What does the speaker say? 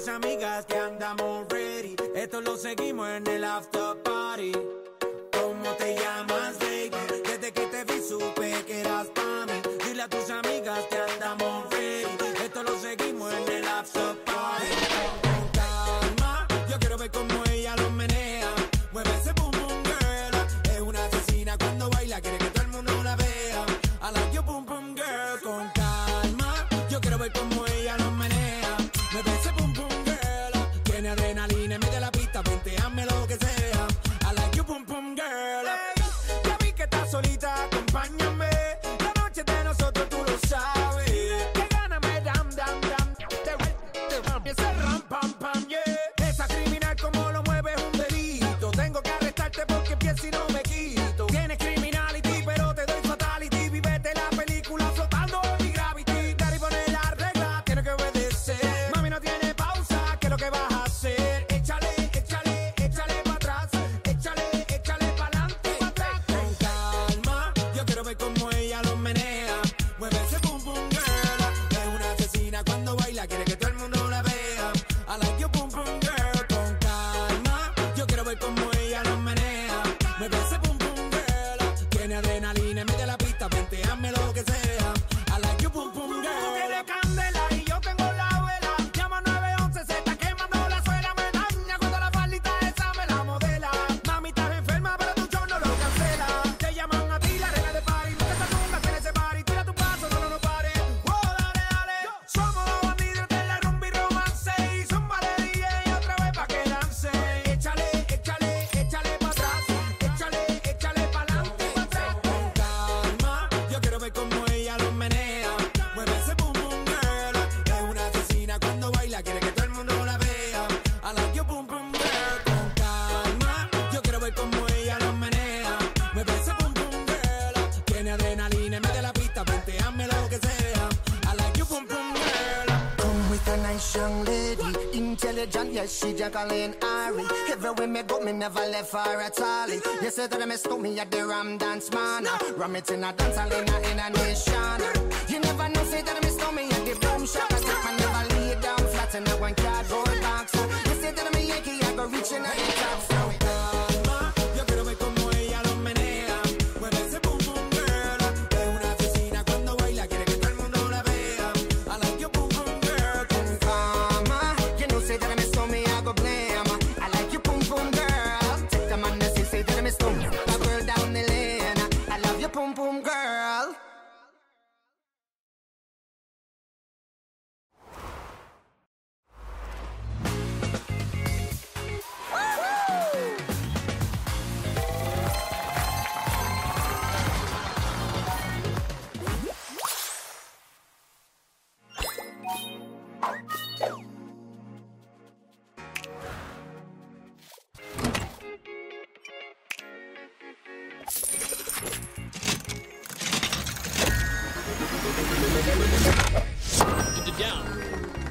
tus amigas que andamos ready. Esto lo seguimos en el after party. ¿Cómo te llamas, baby? Desde que te vi supe que eras pa' mí. Dile a tus amigas que andamos ready. Esto lo seguimos en el after party. Con calma, yo quiero ver cómo ella lo menea. Mueve ese boom boom girl. Es una asesina cuando baila, quiere que todo el mundo la vea. I like your boom boom girl. Con calma, yo quiero ver cómo ella lo menea. Mueve ese boom boom girl. Tiene adrenalina, mete la pista, vente, hazme lo que sea. I like your boom boom girl. Hey, ya vi que estás solita, acompáñame. La noche de nosotros tú lo sabes. Que gana me dam dam dam. Ese ram pam pam yeah. Esa criminal como lo mueve es un delito. Tengo que arrestarte porque empiezo y no me quito. Tienes criminality pero te doy fatality. Vivete la película flotando en mi gravity. Daddy pone la regla, tiene que obedecer. Mami no tiene pausa, ¿qué es lo que vas a hacer? Échale, échale, échale pa' atrás. Échale, échale pa'lante, pa' atrás. Con calma, yo quiero ver cómo ella lo menea. Mueve ese boom boom girl. Es una asesina cuando baila, quiere que todo el mundo la vea. I like your boom boom girl. Con calma, yo quiero ver cómo ella lo menea. Mueve ese boom boom girl. Tiene adrenalina, mete la pista, vente, hazme lo que sea. I like your boom boom girl. Tú tienes candela y yo tengo la vela. Llama 911, se está quemando la suela. Me daña cuando la faldita esa me la modela. Mami, estás enferma, pero tu show no lo cancela. Te llaman a ti, la reina de party. No te satungas en ese party. Tira tu paso, no pares. Oh, dale, dale. Somos los bandidos de la rumba y romance. Y zumba de DJ otra vez pa' que dance. Échale, échale, échale pa' atrás. Échale, échale pa'lante, pa' atrás. Con calma, yo quiero ver cómo ella lo menea. Mueve ese boom boom girl. Es una asesina cuando baila, quiere que todo el mundo la vea. I like your boom boom girl. Con calma, yo quiero ver cómo ella lo menea. Mueve ese boom boom girl. Tiene adrenalina, mete la pista, vente, hazme lo que sea. I like your boom boom girl. Come with a nice young lady, intelligent, yes, she Jacqueline Ari. Everywhere me go, me never left her at all. You say that I miss me at the Ram Dance Man. Ram it in a dance hall in a nation. You never know, say that I miss me at the Boom Shop. I take my never lay down flat in a one cardboard box. You say that I'm a Yankee, I go reaching at the top. So Calma, yo quiero ver cómo ella lo menea. Mueve ese boom boom girl. Es una asesina cuando baila, quiere que todo el mundo la vea. I like your boom boom girl. Con Mama, you know, say that I miss me, I go blame. I like you, boom boom girl. Take the man that say that I miss me, a girl down the lane. I love you, boom boom girl. Down.